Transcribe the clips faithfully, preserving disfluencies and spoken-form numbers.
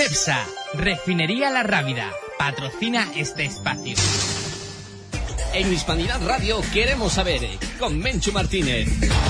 Cepsa, Refinería La Rábida, patrocina este espacio. En Hispanidad Radio queremos saber, con Menchu Martínez.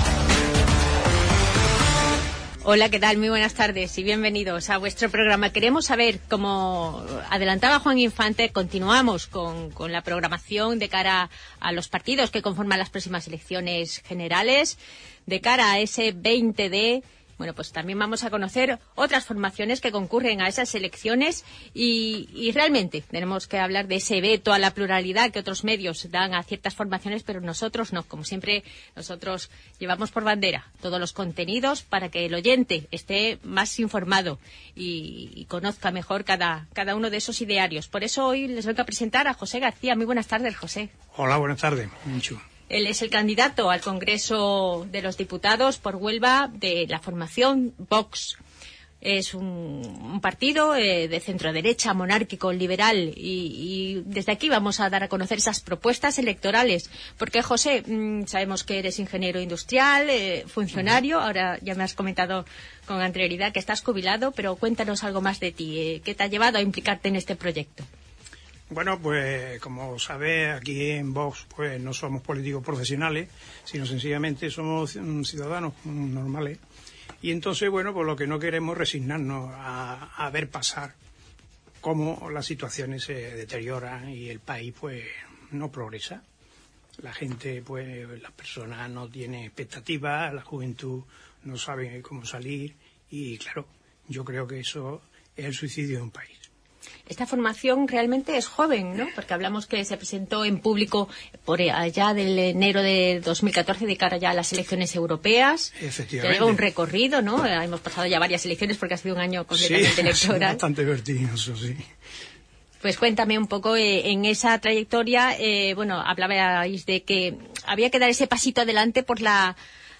Hola, ¿qué tal? Muy buenas tardes y bienvenidos a vuestro programa. Queremos saber, como adelantaba Juan Infante, continuamos con, con la programación de cara a los partidos que conforman las próximas elecciones generales, de cara a ese veinte de... Bueno, pues también vamos a conocer otras formaciones que concurren a esas elecciones y, y realmente tenemos que hablar de ese veto a la pluralidad que otros medios dan a ciertas formaciones, pero nosotros no. Como siempre, nosotros llevamos por bandera todos los contenidos para que el oyente esté más informado y, y conozca mejor cada, cada uno de esos idearios. Por eso hoy les vengo a presentar a José García. Muy buenas tardes, José. Hola, buenas tardes, Menchu. Él es el candidato al Congreso de los Diputados por Huelva de la formación Vox. Es un, un partido eh, de centro-derecha, monárquico, liberal, y, y desde aquí vamos a dar a conocer esas propuestas electorales. Porque, José, mmm, sabemos que eres ingeniero industrial, eh, funcionario, ahora ya me has comentado con anterioridad que estás jubilado, pero cuéntanos algo más de ti. Eh, ¿Qué te ha llevado a implicarte en este proyecto? Bueno, pues como sabes, aquí en Vox pues no somos políticos profesionales, sino sencillamente somos ciudadanos normales. Y entonces, bueno, pues lo que no queremos es resignarnos a, a ver pasar cómo las situaciones se deterioran y el país pues no progresa. La gente, pues las personas no tienen expectativas, la juventud no sabe cómo salir y claro, yo creo que eso es el suicidio de un país. Esta formación realmente es joven, ¿no? Porque hablamos que se presentó en público por allá del enero de dos mil catorce de cara ya a las elecciones europeas. Efectivamente. Lleva un recorrido, ¿no? Hemos pasado ya varias elecciones porque ha sido un año completamente sí, electoral. Bastante vertiginoso, sí. Pues cuéntame un poco eh, en esa trayectoria, eh, bueno, hablabais de que había que dar ese pasito adelante por la...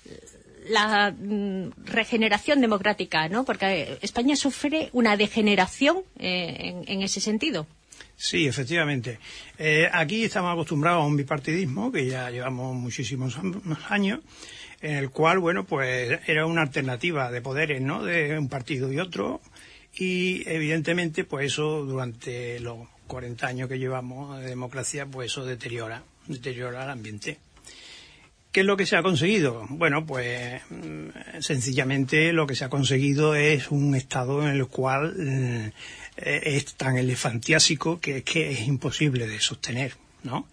la mm, regeneración democrática, ¿no? Porque España sufre una degeneración eh, en, en ese sentido. Sí, efectivamente. Eh, aquí estamos acostumbrados a un bipartidismo que ya llevamos muchísimos años, en el cual, bueno, pues era una alternativa de poderes, ¿no? De un partido y otro, y evidentemente, pues eso durante los cuarenta años que llevamos de democracia, pues eso deteriora, deteriora el ambiente. ¿Qué es lo que se ha conseguido? Bueno, pues sencillamente lo que se ha conseguido es un estado en el cual eh, es tan elefantiásico que es que es imposible de sostener, ¿no?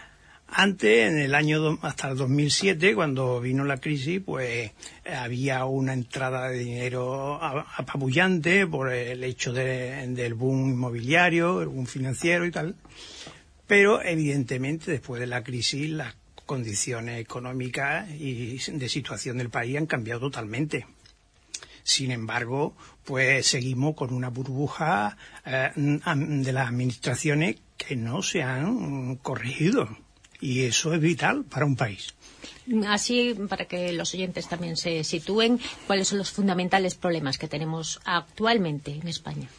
Antes, en el año do, hasta el dos mil siete, cuando vino la crisis, pues había una entrada de dinero apabullante por el hecho de, del boom inmobiliario, el boom financiero y tal, pero evidentemente después de la crisis las condiciones económicas y de situación del país han cambiado totalmente. Sin embargo, pues seguimos con una burbuja eh, de las administraciones que no se han corregido. Y eso es vital para un país. Así, para que los oyentes también se sitúen, ¿cuáles son los fundamentales problemas que tenemos actualmente en España?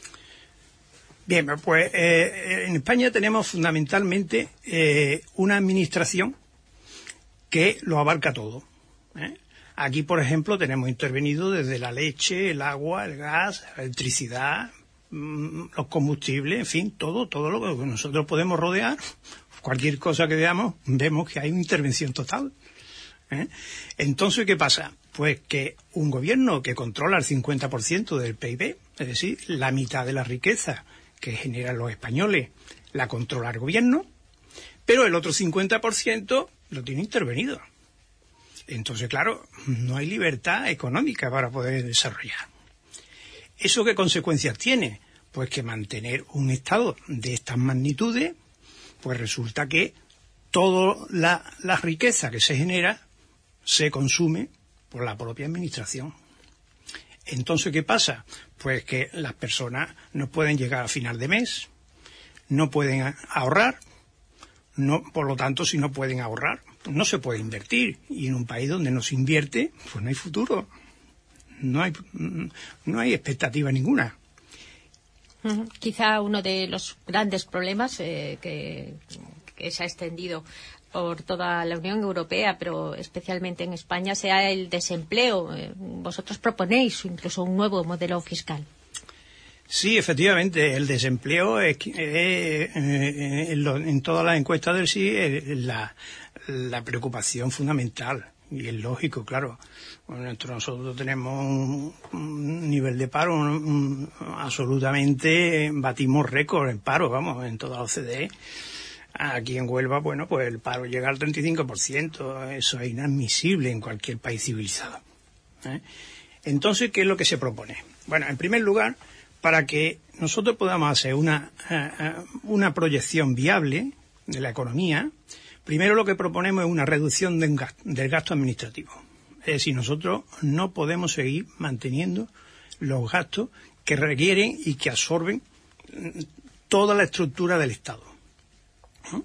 Bien, pues eh, en España tenemos fundamentalmente eh, una administración que lo abarca todo, ¿eh? Aquí, por ejemplo, tenemos intervenido desde la leche, el agua, el gas, la electricidad, mmm, los combustibles, en fin, todo, todo lo que nosotros podemos rodear, cualquier cosa que veamos, vemos que hay una intervención total, ¿eh? Entonces, ¿qué pasa? Pues que un gobierno que controla el cincuenta por ciento del P I B, es decir, la mitad de la riqueza que generan los españoles, la controla el gobierno, pero el otro cincuenta por ciento lo tiene intervenido. Entonces, claro, no hay libertad económica para poder desarrollar. ¿Eso qué consecuencias tiene? Pues que mantener un Estado de estas magnitudes, pues resulta que toda la, la riqueza que se genera se consume por la propia administración. Entonces, ¿qué pasa? Pues que las personas no pueden llegar a final de mes, no pueden ahorrar, no, por lo tanto, si no pueden ahorrar, pues no se puede invertir. Y en un país donde no se invierte, pues no hay futuro. No hay, no hay expectativa ninguna. Uh-huh. Quizá uno de los grandes problemas eh, que, que se ha extendido por toda la Unión Europea, pero especialmente en España, sea el desempleo. Eh, vosotros proponéis incluso un nuevo modelo fiscal. Sí, efectivamente, el desempleo es, es eh, en, lo, en todas las encuestas del sí es la, la preocupación fundamental, y es lógico, claro. Bueno, nosotros tenemos un, un nivel de paro un, un, absolutamente, batimos récord en paro, vamos, en toda la O C D E. Aquí en Huelva, bueno, pues el paro llega al treinta y cinco por ciento, eso es inadmisible en cualquier país civilizado, ¿eh? Entonces, ¿qué es lo que se propone? Bueno, en primer lugar, para que nosotros podamos hacer una, uh, una proyección viable de la economía, primero lo que proponemos es una reducción del gasto, del gasto administrativo. Es decir, nosotros no podemos seguir manteniendo los gastos que requieren y que absorben toda la estructura del Estado, ¿no?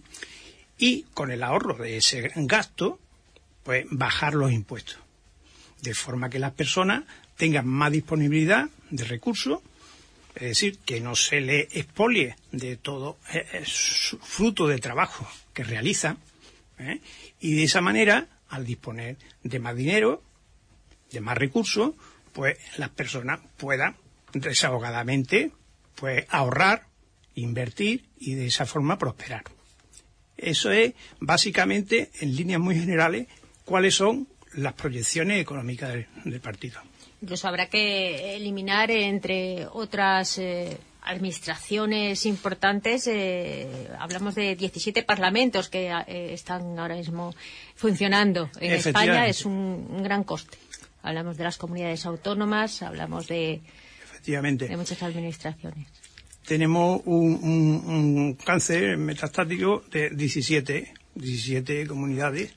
Y con el ahorro de ese gasto, pues bajar los impuestos, de forma que las personas tengan más disponibilidad de recursos, es decir, que no se le expolie de todo eh, fruto de trabajo que realizan, ¿eh? Y de esa manera, al disponer de más dinero, de más recursos, pues las personas puedan desahogadamente pues ahorrar, invertir y de esa forma prosperar. Eso es básicamente, en líneas muy generales, cuáles son las proyecciones económicas del, del partido. Incluso habrá que eliminar, entre otras eh, administraciones importantes, eh, hablamos de diecisiete parlamentos que eh, están ahora mismo funcionando en España. Es un, un gran coste. Hablamos de las comunidades autónomas, hablamos de, Efectivamente. de muchas administraciones. Tenemos un, un, un cáncer metastático de diecisiete, diecisiete comunidades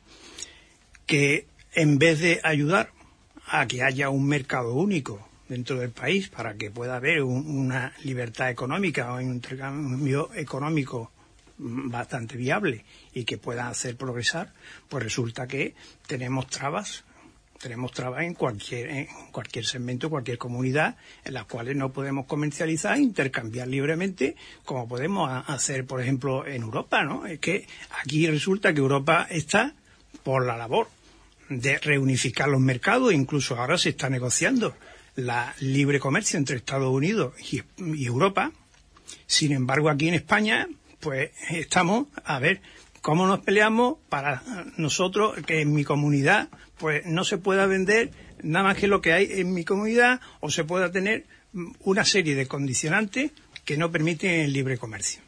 que, en vez de ayudar a que haya un mercado único dentro del país para que pueda haber un, una libertad económica o un intercambio económico bastante viable y que pueda hacer progresar, pues resulta que tenemos trabas, tenemos trabas en cualquier, en cualquier segmento, cualquier comunidad, en las cuales no podemos comercializar, intercambiar libremente, como podemos hacer, por ejemplo, en Europa, ¿no? Es que aquí resulta que Europa está por la labor de reunificar los mercados, incluso ahora se está negociando la libre comercio entre Estados Unidos y, y Europa. Sin embargo, aquí en España, pues estamos a ver cómo nos peleamos para nosotros que en mi comunidad pues no se pueda vender nada más que lo que hay en mi comunidad, o se pueda tener una serie de condicionantes que no permiten el libre comercio.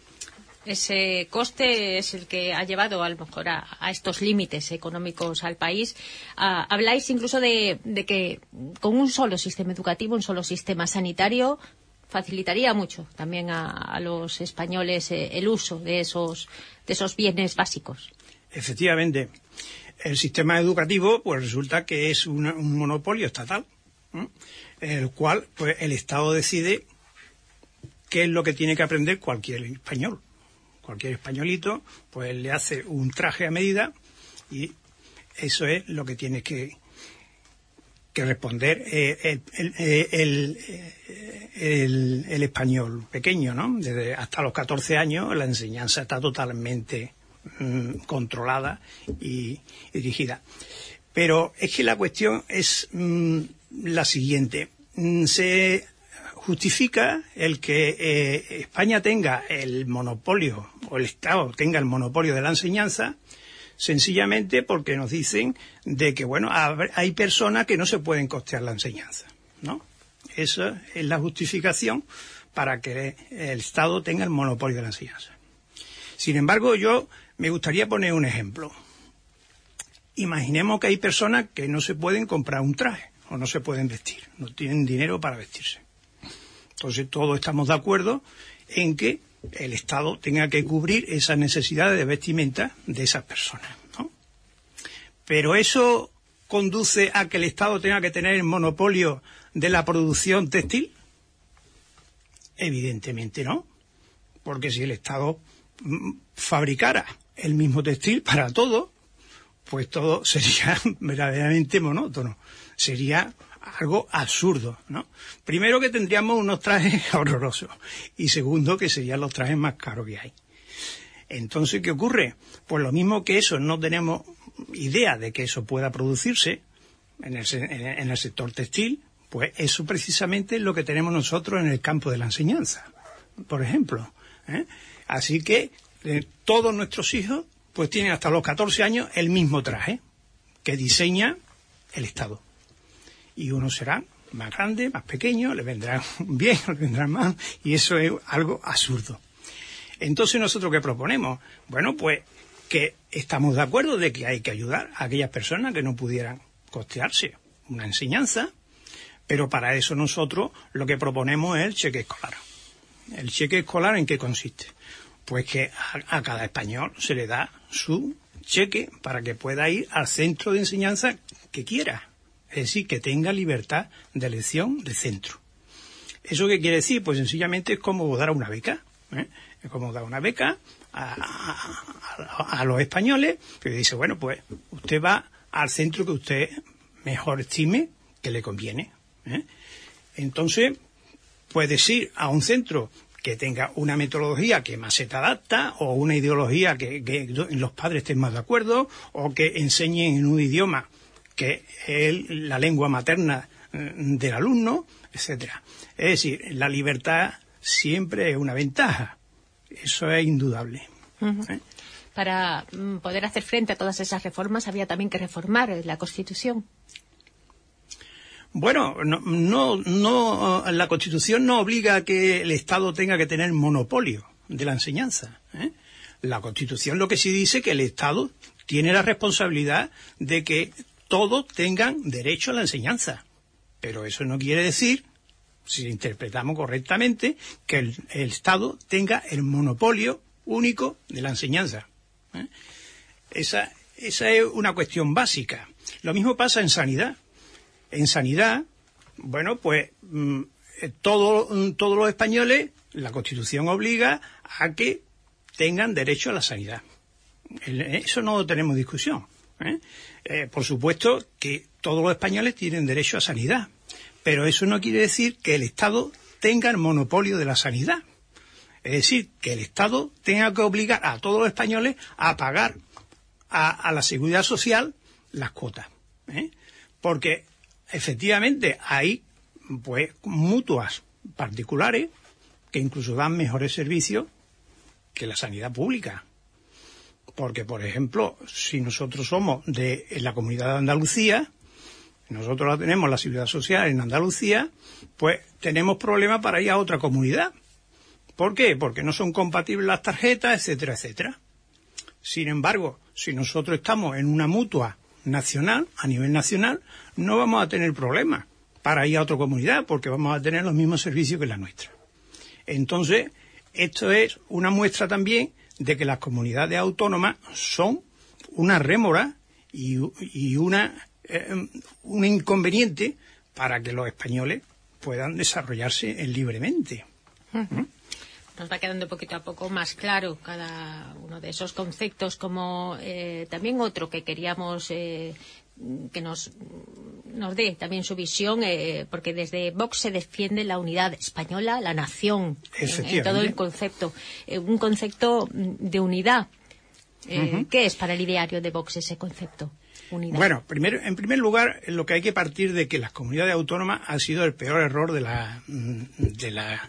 Ese coste es el que ha llevado a lo mejor a, a estos límites económicos al país. Ah, habláis incluso de, de que con un solo sistema educativo, un solo sistema sanitario, facilitaría mucho también a, a los españoles eh, el uso de esos, de esos bienes básicos. Efectivamente. El sistema educativo, pues resulta que es una, un monopolio estatal, ¿eh? En el cual pues el Estado decide qué es lo que tiene que aprender cualquier español. Cualquier españolito, pues le hace un traje a medida y eso es lo que tiene que, que responder eh, el, el, el, el, el español pequeño, ¿no? Desde hasta los catorce años la enseñanza está totalmente mm, controlada y, y dirigida. Pero es que la cuestión es mm, la siguiente. Mm, se justifica el que eh, España tenga el monopolio, o el Estado tenga el monopolio de la enseñanza, sencillamente porque nos dicen de que, bueno, hay personas que no se pueden costear la enseñanza, ¿no? Esa es la justificación para que el Estado tenga el monopolio de la enseñanza. Sin embargo, yo me gustaría poner un ejemplo. Imaginemos que hay personas que no se pueden comprar un traje o no se pueden vestir, no tienen dinero para vestirse. Entonces todos estamos de acuerdo en que el Estado tenga que cubrir esas necesidades de vestimenta de esas personas, ¿no? Pero eso conduce a que el Estado tenga que tener el monopolio de la producción textil. Evidentemente no, porque si el Estado fabricara el mismo textil para todo, pues todo sería verdaderamente monótono, sería algo absurdo, ¿no? Primero, que tendríamos unos trajes horrorosos, y segundo, que serían los trajes más caros que hay. Entonces, ¿qué ocurre? Pues lo mismo que eso, no tenemos idea de que eso pueda producirse en el, en el sector textil, Pues eso precisamente es lo que tenemos nosotros en el campo de la enseñanza, por ejemplo, ¿eh? Así que eh, todos nuestros hijos pues tienen hasta los catorce años el mismo traje que diseña el Estado. Y unos serán más grandes, más pequeños, les vendrán bien, les vendrán mal, y eso es algo absurdo. Entonces, ¿nosotros qué proponemos? Bueno, pues que estamos de acuerdo de que hay que ayudar a aquellas personas que no pudieran costearse una enseñanza, pero para eso nosotros lo que proponemos es el cheque escolar. ¿El cheque escolar en qué consiste? Pues que a, a cada español se le da su cheque para que pueda ir al centro de enseñanza que quiera. Es decir, que tenga libertad de elección de centro. ¿Eso qué quiere decir? Pues sencillamente es como dar una beca. ¿eh? Es como dar una beca a, a, a, a los españoles, que dice, bueno, pues usted va al centro que usted mejor estime que le conviene. ¿eh? Entonces, puedes ir a un centro que tenga una metodología que más se te adapta, o una ideología que, que los padres estén más de acuerdo, o que enseñen en un idioma que es la lengua materna del alumno, etcétera. Es decir, la libertad siempre es una ventaja. Eso es indudable. Uh-huh. ¿eh? Para mm, poder hacer frente a todas esas reformas había también que reformar la Constitución. Bueno, no, no, no, la Constitución no obliga a que el Estado tenga que tener monopolio de la enseñanza. ¿eh? La Constitución lo que sí dice que el Estado tiene la responsabilidad de que todos tengan derecho a la enseñanza. Pero eso no quiere decir, si interpretamos correctamente, que el, el Estado tenga el monopolio único de la enseñanza. ¿eh? Esa, esa es una cuestión básica. Lo mismo pasa en sanidad. En sanidad, bueno, pues mmm, todo, todos los españoles, la Constitución obliga a que tengan derecho a la sanidad. Eso no tenemos discusión. ¿eh? Eh, por supuesto que todos los españoles tienen derecho a sanidad, pero eso no quiere decir que el Estado tenga el monopolio de la sanidad. Es decir, que el Estado tenga que obligar a todos los españoles a pagar a, a la Seguridad Social las cuotas. ¿eh? Porque efectivamente hay pues mutuas particulares que incluso dan mejores servicios que la sanidad pública. Porque, por ejemplo, si nosotros somos de la Comunidad de Andalucía, nosotros la tenemos la Seguridad Social en Andalucía, pues tenemos problemas para ir a otra comunidad. ¿Por qué? Porque no son compatibles las tarjetas, etcétera, etcétera. Sin embargo, si nosotros estamos en una mutua nacional, a nivel nacional, no vamos a tener problemas para ir a otra comunidad, porque vamos a tener los mismos servicios que la nuestra. Entonces, esto es una muestra también de que las comunidades autónomas son una rémora y, y una eh, un inconveniente para que los españoles puedan desarrollarse libremente. Uh-huh. Nos va quedando poquito a poco más claro cada uno de esos conceptos, como eh, también otro que queríamos eh, que nos, nos dé también su visión, eh, porque desde Vox se defiende la unidad española, la nación, en, en todo el concepto, eh, un concepto de unidad. Eh, uh-huh. ¿Qué es para el ideario de Vox ese concepto? Unidad. Bueno, primero, en primer lugar, lo que hay que partir de que las comunidades autónomas ha sido el peor error de la de la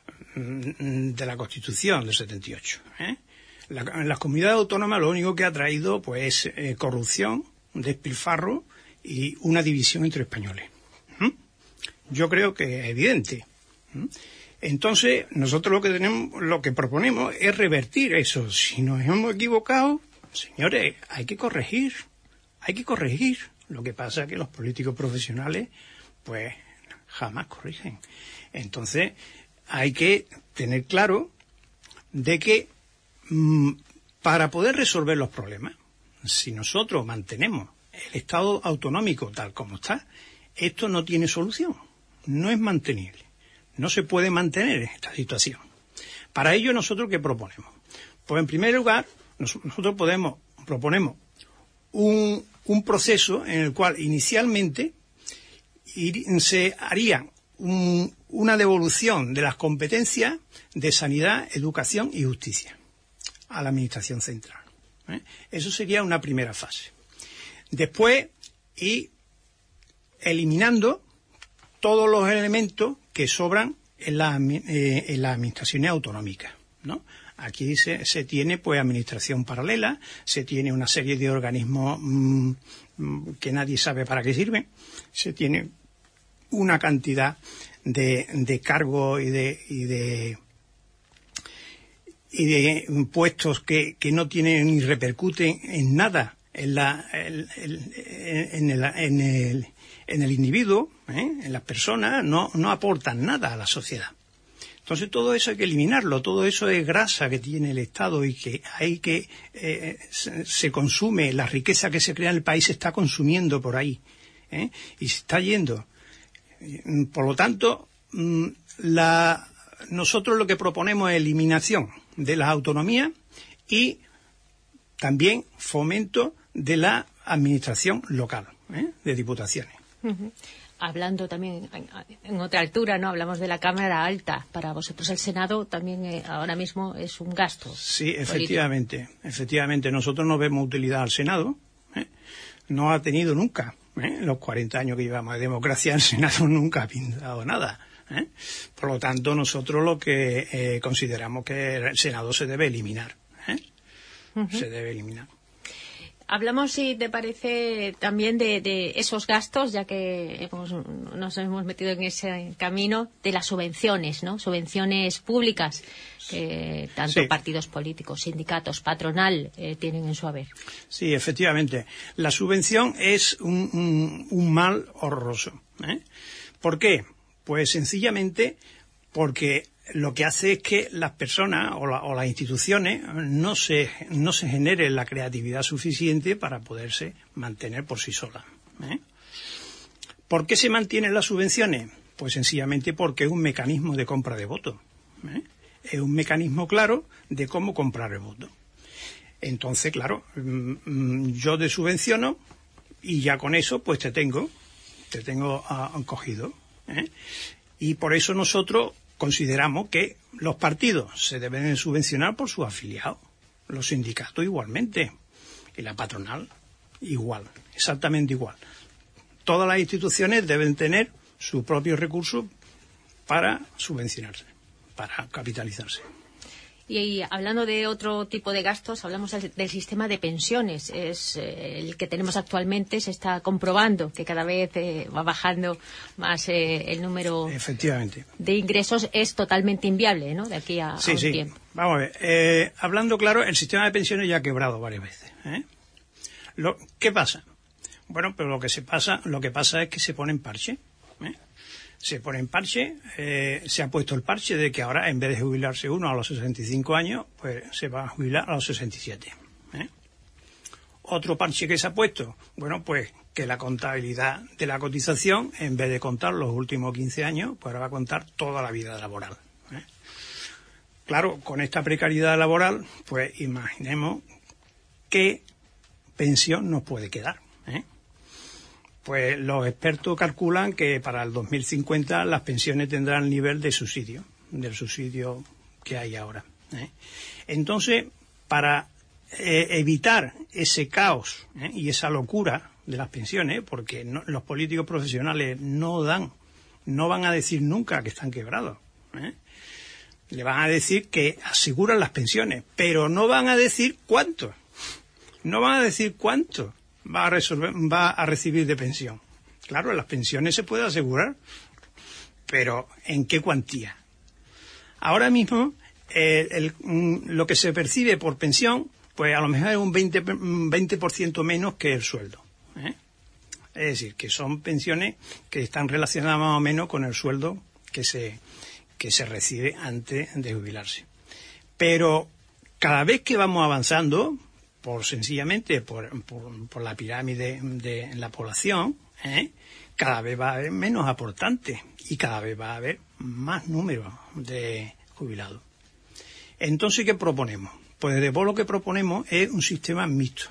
de la Constitución del setenta y ocho. ¿eh? La, las comunidades autónomas lo único que ha traído pues es eh, corrupción, despilfarro y una división entre españoles. ¿Mm? Yo creo que es evidente. ¿Mm? Entonces, nosotros lo que tenemos, lo que proponemos es revertir eso. Si nos hemos equivocado, señores, hay que corregir. Hay que corregir. Lo que pasa es que los políticos profesionales, pues, jamás corrigen. Entonces, hay que tener claro de que mmm, para poder resolver los problemas, si nosotros mantenemos el Estado autonómico tal como está, esto no tiene solución. No es mantenible. No se puede mantener esta situación. Para ello, ¿nosotros qué proponemos? Pues, en primer lugar, nosotros podemos proponemos un, un proceso en el cual inicialmente ir, se haría un, una devolución de las competencias de sanidad, educación y justicia a la Administración Central. ¿eh? Eso sería una primera fase. Después, ir eliminando todos los elementos que sobran en, la, eh, en las administraciones autonómicas, ¿no? Aquí se, se tiene pues administración paralela, se tiene una serie de organismos mmm, que nadie sabe para qué sirven, se tiene una cantidad de, de cargos y de, y de y de puestos que, que no tienen ni repercuten en nada en la el, el, en, el, en el en el individuo, ¿eh? En las personas, no, no aportan nada a la sociedad. Entonces todo eso hay que eliminarlo, todo eso es grasa que tiene el Estado y que hay que eh, se, se consume, la riqueza que se crea en el país se está consumiendo por ahí, ¿eh? Y se está yendo. Por lo tanto, la, nosotros lo que proponemos es eliminación de las autonomías y también fomento de la administración local, ¿eh? De diputaciones. Uh-huh. Hablando también en, en otra altura, ¿no? Hablamos de la Cámara Alta. Para vosotros el Senado también eh, ahora mismo es un gasto. Sí, efectivamente. Político. Efectivamente, nosotros no vemos utilidad al Senado. ¿eh? No ha tenido nunca. ¿eh? En los cuarenta años que llevamos de democracia, el Senado nunca ha pintado nada. ¿eh? Por lo tanto, nosotros lo que eh, consideramos que el Senado se debe eliminar. ¿eh? Uh-huh. Se debe eliminar. Hablamos, si te parece, también de, de esos gastos, ya que hemos, nos hemos metido en ese camino, de las subvenciones, ¿no? Subvenciones públicas que tanto sí. partidos políticos, sindicatos, patronal eh, tienen en su haber. Sí, efectivamente. La subvención es un, un, un mal horroroso. ¿eh? ¿Por qué? Pues sencillamente porque lo que hace es que las personas o, la, o las instituciones no se, no se generen la creatividad suficiente para poderse mantener por sí solas. ¿eh? ¿Por qué se mantienen las subvenciones? Pues sencillamente porque es un mecanismo de compra de votos. ¿eh? Es un mecanismo claro de cómo comprar el voto. Entonces, claro, yo te subvenciono y ya con eso pues te tengo, te tengo uh, cogido. ¿eh? Y por eso nosotros consideramos que los partidos se deben subvencionar por sus afiliados, los sindicatos igualmente, y la patronal igual, exactamente igual. Todas las instituciones deben tener sus propios recursos para subvencionarse, para capitalizarse. Y hablando de otro tipo de gastos, hablamos del, del sistema de pensiones. Es eh, el que tenemos actualmente, se está comprobando que cada vez eh, va bajando más eh, el número Efectivamente. de ingresos. Es totalmente inviable, ¿no? De aquí a, sí, a un sí. tiempo. Vamos a ver. Eh, hablando claro, el sistema de pensiones ya ha quebrado varias veces. ¿eh? Lo, ¿Qué pasa? Bueno, pero lo que se pasa, lo que pasa es que se pone en parche. ¿eh? Se pone en parche, eh, se ha puesto el parche de que ahora en vez de jubilarse uno a los sesenta y cinco años, pues se va a jubilar a los sesenta y siete. ¿eh? Otro parche que se ha puesto, bueno, pues que la contabilidad de la cotización, en vez de contar los últimos quince años, pues ahora va a contar toda la vida laboral. ¿eh? Claro, con esta precariedad laboral, pues imaginemos qué pensión nos puede quedar. ¿eh? Pues los expertos calculan que para el dos mil cincuenta las pensiones tendrán el nivel de subsidio, del subsidio que hay ahora. ¿eh? Entonces, para eh, evitar ese caos ¿eh? y esa locura de las pensiones, porque no, los políticos profesionales no dan, no van a decir nunca que están quebrados. ¿eh? Le van a decir que aseguran las pensiones, pero no van a decir cuánto. No van a decir cuánto va a resolver, va a recibir de pensión. Claro, las pensiones se puede asegurar, pero ¿en qué cuantía? Ahora mismo, eh, el, lo que se percibe por pensión, pues a lo mejor es un veinte, veinte por ciento menos que el sueldo. ¿eh? Es decir, que son pensiones que están relacionadas más o menos con el sueldo que se, que se recibe antes de jubilarse. Pero cada vez que vamos avanzando, por sencillamente por, por, por la pirámide de la población, ¿eh? cada vez va a haber menos aportantes y cada vez va a haber más número de jubilados. Entonces, ¿qué proponemos? Pues desde luego lo que proponemos es un sistema mixto.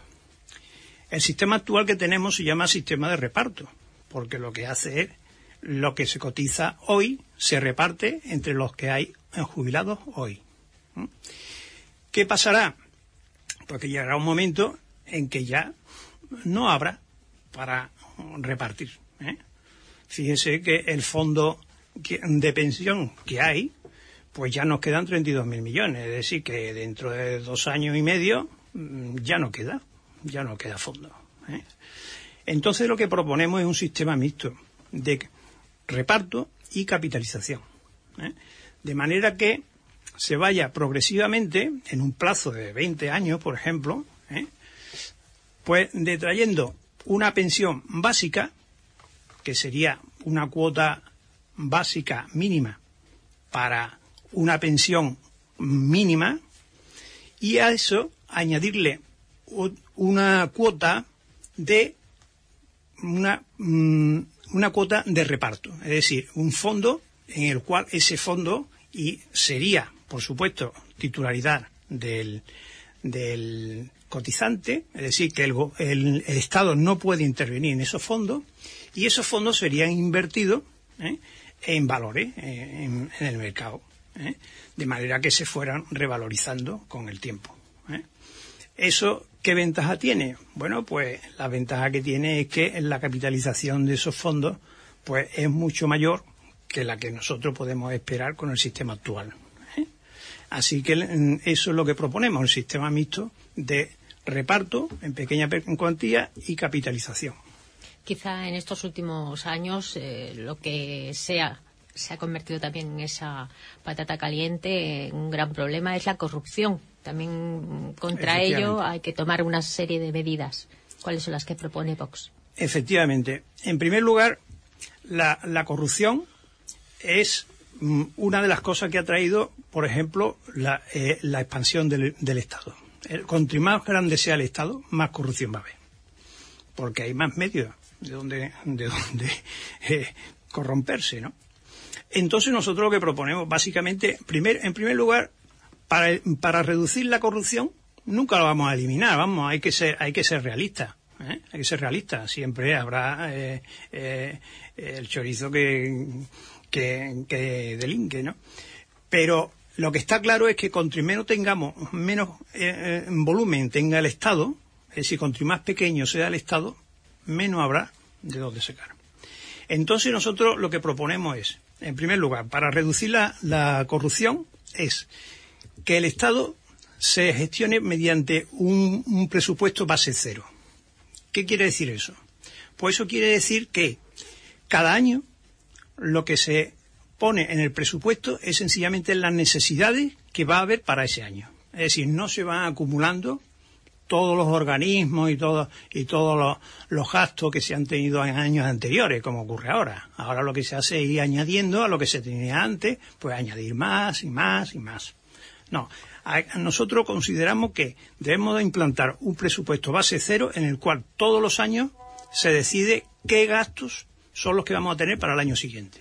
El sistema actual que tenemos se llama sistema de reparto, porque lo que hace es lo que se cotiza hoy se reparte entre los que hay jubilados hoy. ¿Mm? ¿Qué pasará? Porque llegará un momento en que ya no habrá para repartir. ¿eh? fíjese que el fondo de pensión que hay, pues ya nos quedan treinta y dos mil millones. Es decir, que dentro de dos años y medio ya no queda, ya no queda fondo, ¿eh? Entonces lo que proponemos es un sistema mixto de reparto y capitalización, ¿eh? De manera que se vaya progresivamente, en un plazo de veinte años, por ejemplo, ¿eh? pues detrayendo una pensión básica, que sería una cuota básica mínima para una pensión mínima, y a eso añadirle una cuota de una, una cuota de reparto, es decir, un fondo en el cual ese fondo, y sería, por supuesto, titularidad del, del cotizante, es decir, que el, el, el Estado no puede intervenir en esos fondos, y esos fondos serían invertidos, ¿eh? en valores, eh, en, en el mercado, ¿eh? de manera que se fueran revalorizando con el tiempo, ¿eh? ¿Eso qué ventaja tiene? Bueno, pues la ventaja que tiene es que la capitalización de esos fondos pues es mucho mayor que la que nosotros podemos esperar con el sistema actual, ¿eh? Así que eso es lo que proponemos, un sistema mixto de reparto en pequeña cuantía y capitalización. Quizá en estos últimos años eh, lo que sea se ha convertido también en esa patata caliente, un gran problema es la corrupción. También contra ello hay que tomar una serie de medidas. ¿Cuáles son las que propone Vox? Efectivamente. En primer lugar, la, la corrupción es mm, una de las cosas que ha traído, por ejemplo, la, eh, la expansión del, del Estado. El, cuanto más grande sea el Estado, más corrupción va a haber. Porque hay más medios de donde, de donde eh, corromperse, ¿no? Entonces nosotros lo que proponemos básicamente, primer, en primer lugar, para, para reducir la corrupción, nunca lo vamos a eliminar, vamos, hay que ser, hay que ser realistas, ¿eh? Hay que ser realistas, siempre habrá eh, eh, el chorizo que, que, que delinque, ¿no? Pero lo que está claro es que cuanto menos tengamos, menos eh, volumen tenga el Estado, es decir, cuanto más pequeño sea el Estado, menos habrá de dónde sacar. Entonces nosotros lo que proponemos es, en primer lugar, para reducir la, la corrupción, es que el Estado se gestione mediante un, un presupuesto base cero. ¿Qué quiere decir eso? Pues eso quiere decir que cada año lo que se pone en el presupuesto es sencillamente las necesidades que va a haber para ese año. Es decir, no se van acumulando todos los organismos y todos y todos los, los gastos que se han tenido en años anteriores, como ocurre ahora. Ahora lo que se hace es ir añadiendo a lo que se tenía antes, pues añadir más y más y más. No, a, a nosotros consideramos que debemos de implantar un presupuesto base cero en el cual todos los años se decide qué gastos son los que vamos a tener para el año siguiente.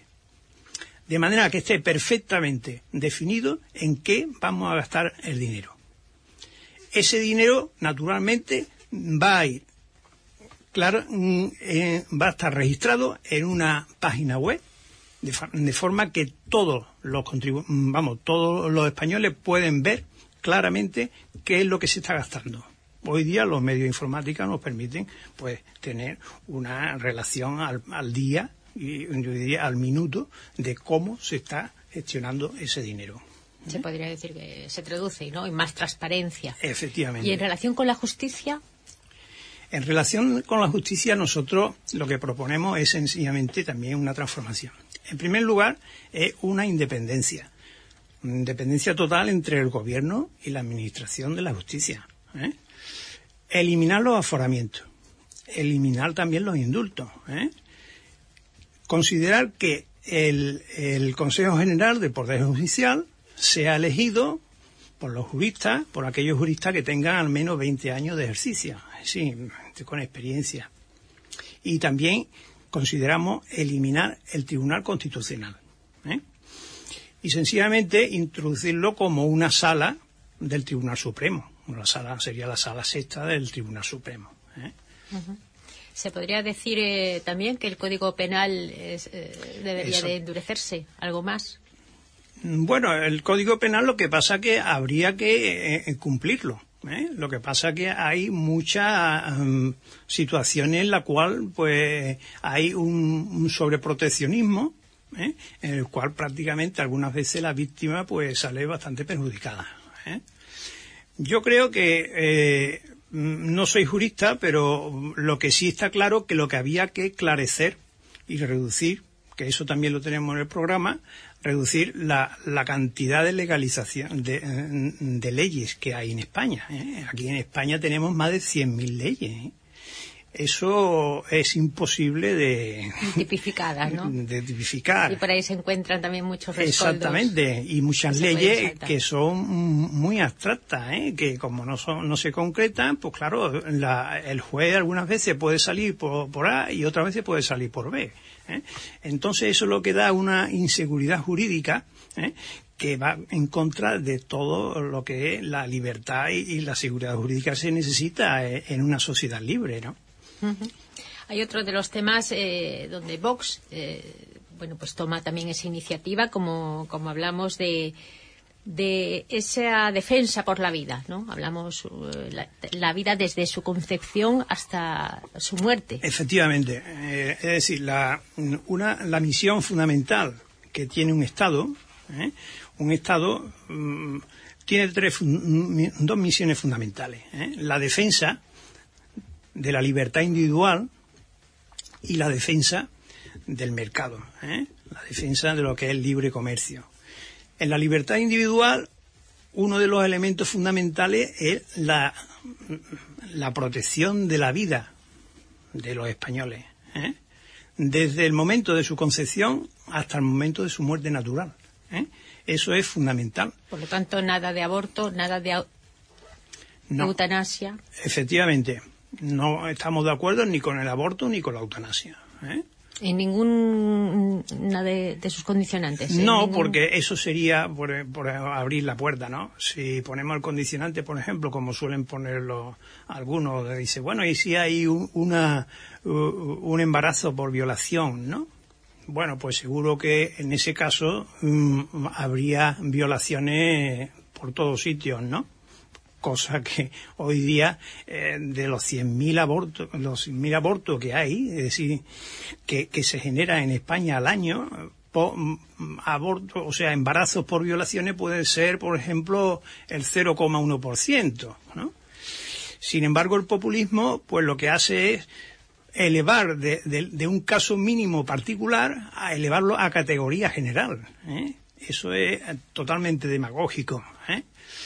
De manera que esté perfectamente definido en qué vamos a gastar el dinero. Ese dinero, naturalmente, va a ir, claro, eh, va a estar registrado en una página web, de, de forma que todos los contribu- vamos, todos los españoles pueden ver claramente qué es lo que se está gastando. Hoy día los medios de informática nos permiten, pues, tener una relación al, al día y yo diría al minuto de cómo se está gestionando ese dinero. Se podría decir que se traduce, ¿no?, en más transparencia. Efectivamente. ¿Y en relación con la justicia? En relación con la justicia, nosotros lo que proponemos es sencillamente también una transformación. En primer lugar, es una independencia. Una independencia total entre el gobierno y la administración de la justicia, ¿eh? Eliminar los aforamientos. Eliminar también los indultos, ¿eh? Considerar que el, el Consejo General del Poder Judicial sea elegido por los juristas, por aquellos juristas que tengan al menos veinte años de ejercicio, sí, con experiencia. Y también consideramos eliminar el Tribunal Constitucional, ¿eh? Y sencillamente introducirlo como una sala del Tribunal Supremo. La sala sería la sala sexta del Tribunal Supremo, ¿eh? Uh-huh. Se podría decir eh, también que el Código Penal es, eh, debería Eso. de endurecerse, ¿algo más? Bueno, el Código Penal lo que pasa que habría que eh, cumplirlo. ¿eh? Lo que pasa es que hay muchas um, situaciones en la cual pues hay un, un sobreproteccionismo, ¿eh? En el cual prácticamente algunas veces la víctima pues sale bastante perjudicada, ¿eh? Yo creo que eh, no soy jurista, pero lo que sí está claro que lo que había que esclarecer y reducir, que eso también lo tenemos en el programa, reducir la, la cantidad de legalización de, de leyes que hay en España, ¿eh? Aquí en España tenemos más de cien mil leyes, ¿eh? Eso es imposible de tipificadas, ¿no? De tipificar. Y por ahí se encuentran también muchos rescoldos. Exactamente, y muchas leyes que son muy abstractas, ¿eh? Que como no son, no se concretan, pues claro, la, el juez algunas veces puede salir por, por A y otras veces puede salir por B, ¿eh? Entonces eso es lo que da una inseguridad jurídica, ¿eh? Que va en contra de todo lo que es la libertad y, y la seguridad jurídica se necesita en una sociedad libre, ¿no? Uh-huh. Hay otro de los temas eh, donde Vox eh, bueno pues toma también esa iniciativa, como, como hablamos de, de esa defensa por la vida, ¿no? Hablamos uh, la, la vida desde su concepción hasta su muerte. Efectivamente, eh, es decir, la, una, la misión fundamental que tiene un Estado, ¿eh? Un Estado um, tiene tres, dos misiones fundamentales, ¿eh? La defensa de la libertad individual y la defensa del mercado, ¿eh? La defensa de lo que es el libre comercio. En la libertad individual, uno de los elementos fundamentales es la, la protección de la vida de los españoles, ¿eh? Desde el momento de su concepción hasta el momento de su muerte natural, ¿eh? Eso es fundamental. Por lo tanto, nada de aborto, nada de, no, eutanasia. Efectivamente. No estamos de acuerdo ni con el aborto ni con la eutanasia, ¿eh? En ninguna de, de sus condicionantes. No, ningún... porque eso sería por, por abrir la puerta, ¿no? Si ponemos el condicionante, por ejemplo, como suelen ponerlo algunos, dice, bueno, ¿y si hay un, una, un embarazo por violación, no? Bueno, pues seguro que en ese caso um, habría violaciones por todos sitios, ¿no? Cosa que hoy día, eh, de los cien mil abortos, los cien mil abortos que hay, es decir, que, que se genera en España al año, por, abortos, o sea, embarazos por violaciones pueden ser, por ejemplo, el cero coma uno por ciento, ¿no? Sin embargo, el populismo, pues lo que hace es elevar de, de, de un caso mínimo particular a elevarlo a categoría general, ¿eh? Eso es totalmente demagógico, ¿eh?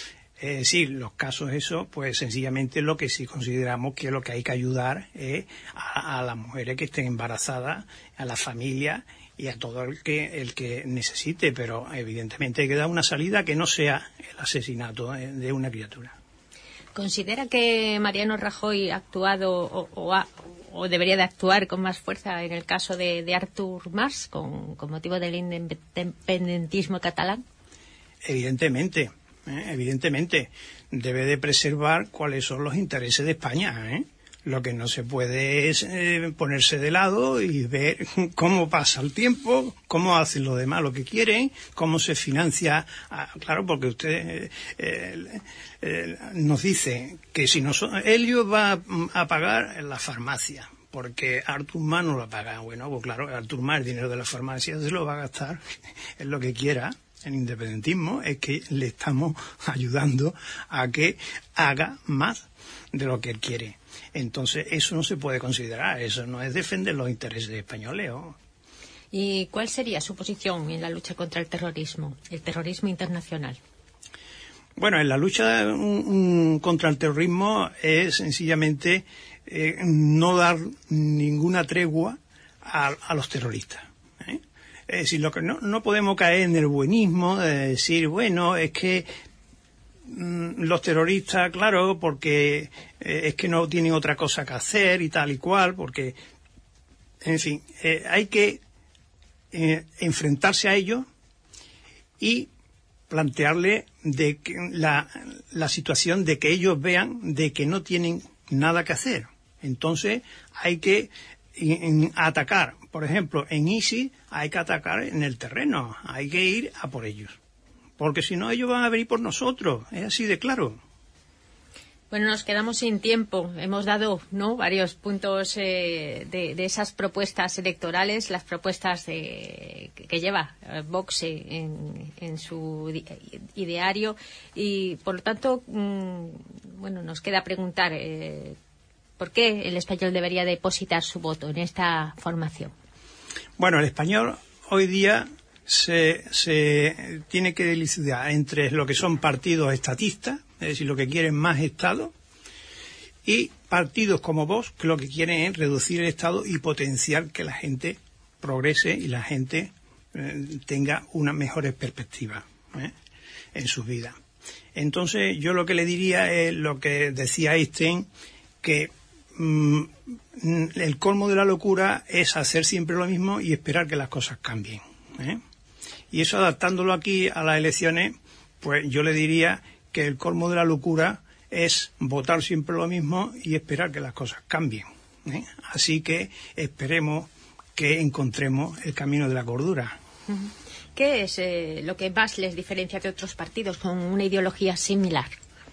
Es decir, los casos esos, pues sencillamente lo que sí consideramos que lo que hay que ayudar es a, a las mujeres que estén embarazadas, a las familias y a todo el que el que necesite, pero evidentemente hay que dar una salida que no sea el asesinato de una criatura. ¿Considera que Mariano Rajoy ha actuado o, o, ha, o debería de actuar con más fuerza en el caso de, de Artur Mas, con, con motivo del independentismo catalán? Evidentemente. ¿Eh? Evidentemente debe de preservar cuáles son los intereses de España, ¿eh? Lo que no se puede es eh, ponerse de lado y ver cómo pasa el tiempo, cómo hacen los demás lo que quieren, cómo se financia. Ah, claro, porque usted eh, eh, eh, nos dice que si no son, Elio va a pagar la farmacia porque Artur Mas no lo paga. Bueno, pues claro, Artur Mas el dinero de la farmacia se lo va a gastar en lo que quiera. El independentismo es que le estamos ayudando a que haga más de lo que él quiere. Entonces, eso no se puede considerar, eso no es defender los intereses españoles, ¿o? ¿Y cuál sería su posición en la lucha contra el terrorismo, el terrorismo internacional? Bueno, en la lucha um, um, contra el terrorismo es sencillamente eh, no dar ninguna tregua a, a los terroristas. Es decir, lo que no, no podemos caer en el buenismo de decir, bueno, es que mmm, los terroristas, claro, porque eh, es que no tienen otra cosa que hacer y tal y cual, porque, en fin, eh, hay que eh, enfrentarse a ellos y plantearle de que la, la situación de que ellos vean de que no tienen nada que hacer. Entonces, hay que en, en atacar. Por ejemplo, en ISIS hay que atacar en el terreno, hay que ir a por ellos. Porque si no, ellos van a venir por nosotros, es así de claro. Bueno, nos quedamos sin tiempo. Hemos dado, ¿no?, varios puntos eh, de, de esas propuestas electorales, las propuestas de, que, que lleva eh, Vox en, en su ideario y, por lo tanto, mmm, bueno, nos queda preguntar eh, ¿por qué el español debería depositar su voto en esta formación? Bueno, el español hoy día se, se tiene que dilucidar entre lo que son partidos estatistas, es decir, lo que quieren más Estado, y partidos como Vox, que lo que quieren es reducir el Estado y potenciar que la gente progrese y la gente eh, tenga unas mejores perspectivas ¿eh? en sus vidas. Entonces, yo lo que le diría es lo que decía Einstein, que mm, el colmo de la locura es hacer siempre lo mismo y esperar que las cosas cambien. ¿eh? Y eso, adaptándolo aquí a las elecciones, pues yo le diría que el colmo de la locura es votar siempre lo mismo y esperar que las cosas cambien. ¿eh? Así que esperemos que encontremos el camino de la cordura. ¿Qué es eh, lo que más les diferencia de otros partidos con una ideología similar?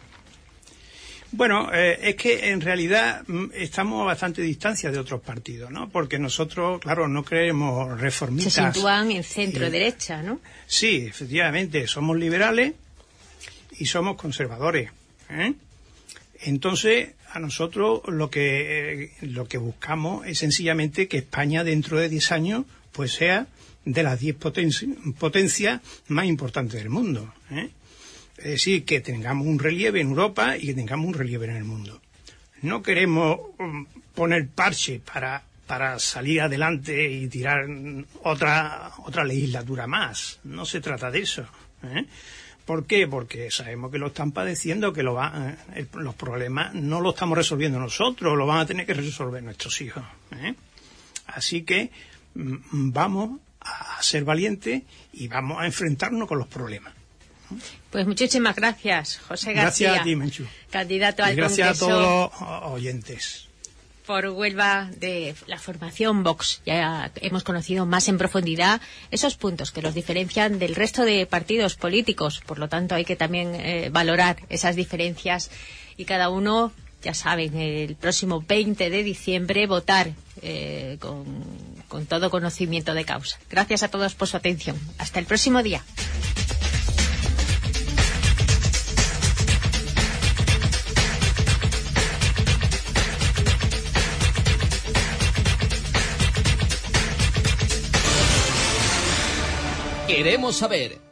Bueno, eh, es que en realidad m, estamos a bastante distancia de otros partidos, ¿no? Porque nosotros, claro, no creemos reformistas. Se sitúan en centro-derecha, ¿no? Sí, efectivamente, somos liberales y somos conservadores. ¿eh? Entonces, a nosotros lo que eh, lo que buscamos es sencillamente que España dentro de diez años pues sea de las diez potenci potencias más importantes del mundo. ¿eh? Es decir, que tengamos un relieve en Europa y que tengamos un relieve en el mundo. No queremos um, poner parche para para salir adelante y tirar otra otra legislatura más. No se trata de eso. ¿eh? ¿Por qué? Porque sabemos que lo están padeciendo, que lo va, eh, los problemas no los estamos resolviendo nosotros, lo van a tener que resolver nuestros hijos. ¿eh? Así que mm, vamos a ser valientes y vamos a enfrentarnos con los problemas. Pues muchísimas gracias, José García. Gracias a ti, Menchu. Candidato al Gracias Congreso. Gracias a todos los oyentes. Por Huelva, de la formación Vox. Ya hemos conocido más en profundidad esos puntos que los diferencian del resto de partidos políticos. Por lo tanto, hay que también eh, valorar esas diferencias y cada uno, ya saben, el próximo veinte de diciembre votar eh, con, con todo conocimiento de causa. Gracias a todos por su atención. Hasta el próximo día. Queremos saber.